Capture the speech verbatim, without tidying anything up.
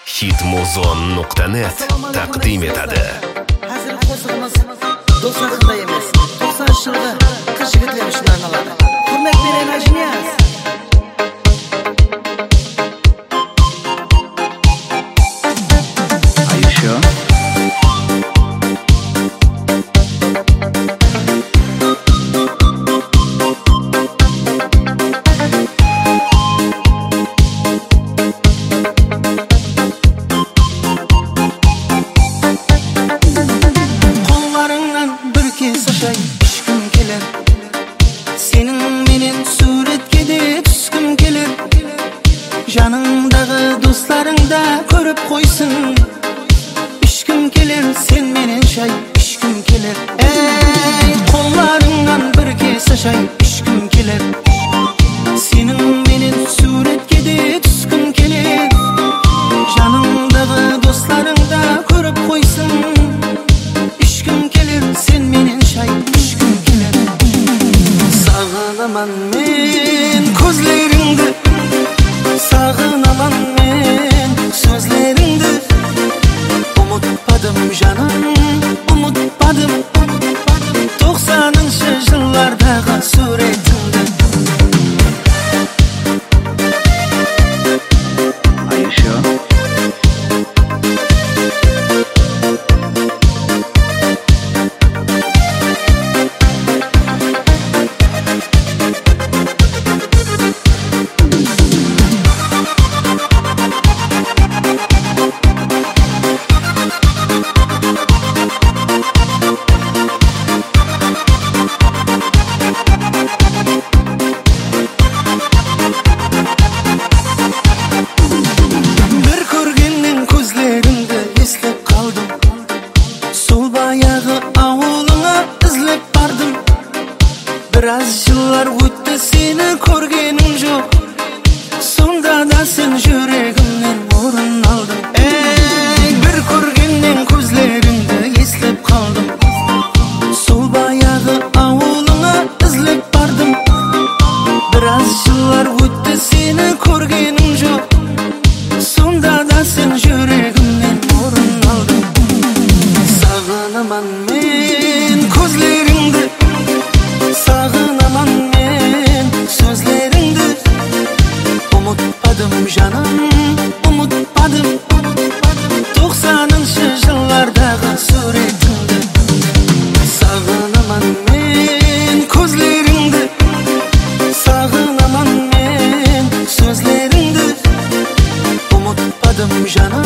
hitmuzon nuqta net taqdim etadi. Hozir qo'zig'imiz do'st haqida emas, to'qsoninchi yilda qish yigitlar uchun arnaladi. Hurmat bering ajniyaz. Are you sure? Janыңдағы достарыңда көріп қойсын. Ішкім келер сен менен шай, ішкім келер. Эй, қолдарыңнан бір кесе шай, ішкім келер. Сенің менен суретке де түскім келер. Жаныңдағы достарыңда көріп қойсын. Ішкім келер сен менен шай, ішкім келер. Сағынаман мен көзлеріңді, сағынаман мен сөзлеріңді. Ұмытпадым жаным, ұмытпадым тоқсаныншы жылдардағы суретіңді. Are you sure? Біраз жылдар өтті сені көргенім жоқ. Сонда да сен жүрегімнен орын алдың. Эй, бір көргеннен көзлеріңді естіп қалдым. Сол баяғы ауылыңа ізлеп бардым. Біраз жылдар өтті сені көргенім жоқ. Сонда да сен жүрегімнен орын алдың. Сағынаман мен көзлеріңді, сағынаман мен сөзлеріңді. Ұмытпадым жаным, ұмытпадым тоқсаныншы жылдардағы суретіңді. Сағынаман мен көзлеріңді, сағынаман мен сөзлеріңді. Ұмытпадым жаным,